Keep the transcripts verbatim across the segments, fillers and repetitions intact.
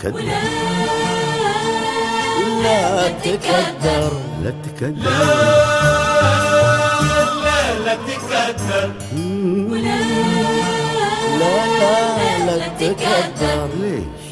تكدر لا تكدر لا تكدر لا لا تكدر لا لا لا تكدر. ليش؟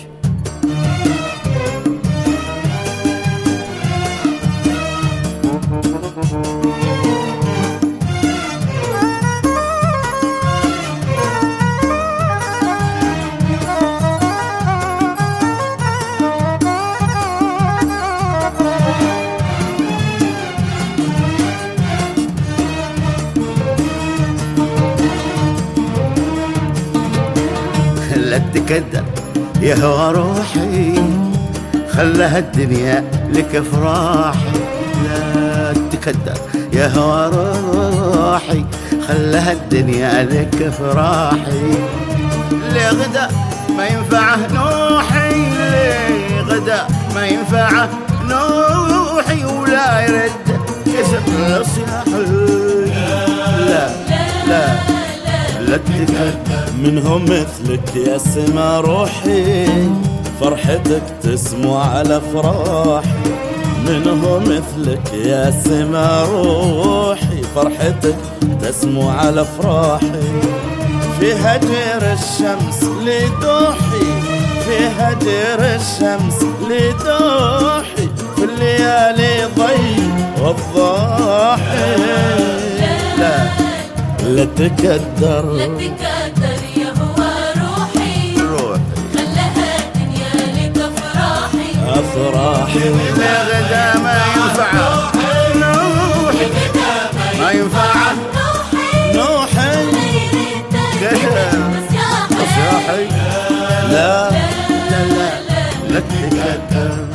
لا تكدر يا هوى روحي، خلها الدنيا لك افراحي. لا تكدر يا هوى روحي، خلها الدنيا لك افراحي. ليه غدا ما ينفعه نوحي، ليه غدا ما ينفعه نوحي، ولا يرد كسر صياحي. لا لا لا تكدر. منهم مثلك يا سما روحي، فرحتك تسمو على افراحي. منهم مثلك يا سما روحي، فرحتك تسمو على افراحي. في هجر الشمس لدوحي، في هجر الشمس لدوحي، في الليالي ضي والضاحي. لا لا تكدر لا تكدر يا هو روحي، روحي خلها الدنيا لك افراحي. افراحي. لا غدا ما ينفعه نوحي، ما ينفعه نوحي صياحي. لا لا لا لا تكدر.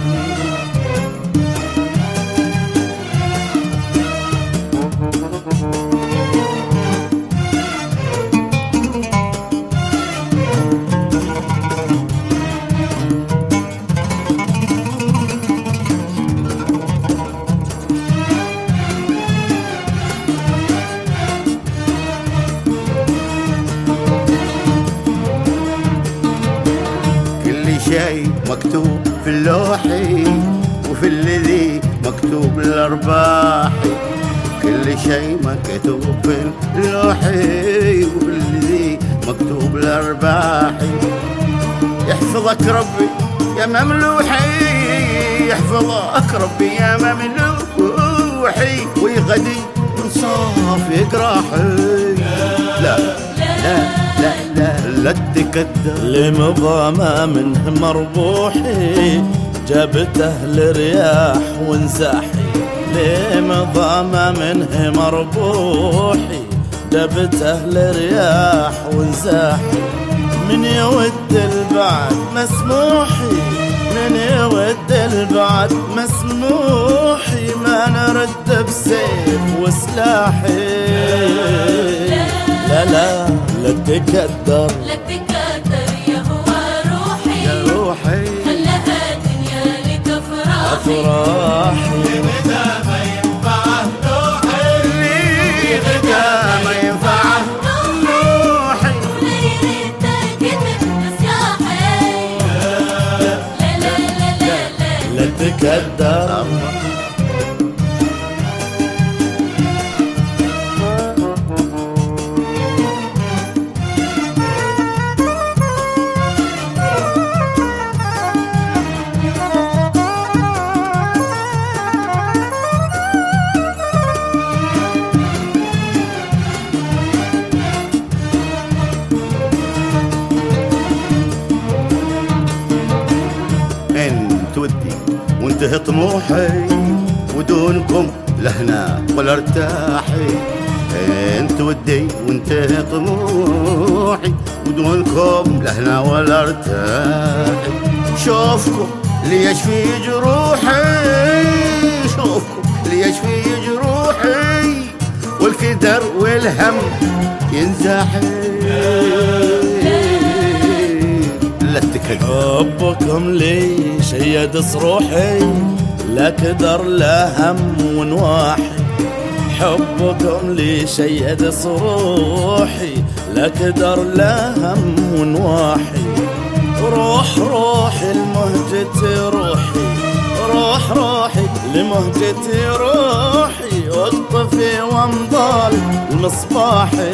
شيء مكتوب في اللوحي، وفي الذي مكتوب الأرباحي. كل شيء مكتوب في اللوحي، وفي الذي مكتوب الأرباحي. يحفظك ربي يا مملوحي، يحفظك ربي يا مملوحي، ويغدي انصاف جراحي. لا لا لا لا لا تكدر. لمضامة منه مربوحي، جابته لرياح ونزاحي. لمضامة منه مربوحي، جابته لرياح ونزاحي. من يود البعد مسموحي، من يود البعد مسموحي، ما نرد بسيف وسلاحي. لا لا لا تكدر. لا تكدر يا هو روحي، يا روحي خلها الدنيا لك افراحي. افراحي. غدا ما ينفعه نوحي، اللي غدا ما ينفعه نوحي. وليلة كتب نسياحي. لا لا لا لا لا لا تكدر. انت ودي وانتهي طموحي، ودونكم لهنا ولا ارتاحي. انت ودي وانتهي طموحي، ودونكم لهنا ولا ارتاحي. شوفكم ليش في جروحي، شوفكم ليش في جروحي، والكدر والهم ينزاحي. لا تكدر. حبكم لي شيد صروحي، لا كدر لا هم ونواحي. حبكم لي شيد صروحي، لا كدر لا هم ونواحي. روح روح المهم لمهجتي روحي روح روحي لمهجتي روحي واقطفي وانضال المصباحي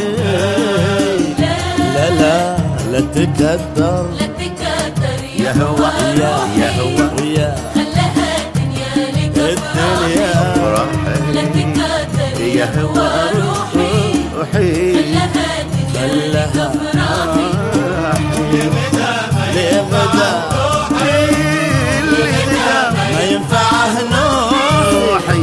لا لا لا تكدر لا تكدر يا يا هو هو يا هو ويا خلها الدنيا لك الدنيا افراحي لا روحي تكدر يا يا هو هو روحي روحي خلها الدنيا لك خلها افراحي لبدا ما ينفعه نوحي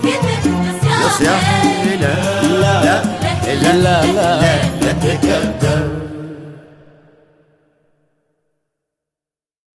يا سياح لا لا لا لا لا لا تكدر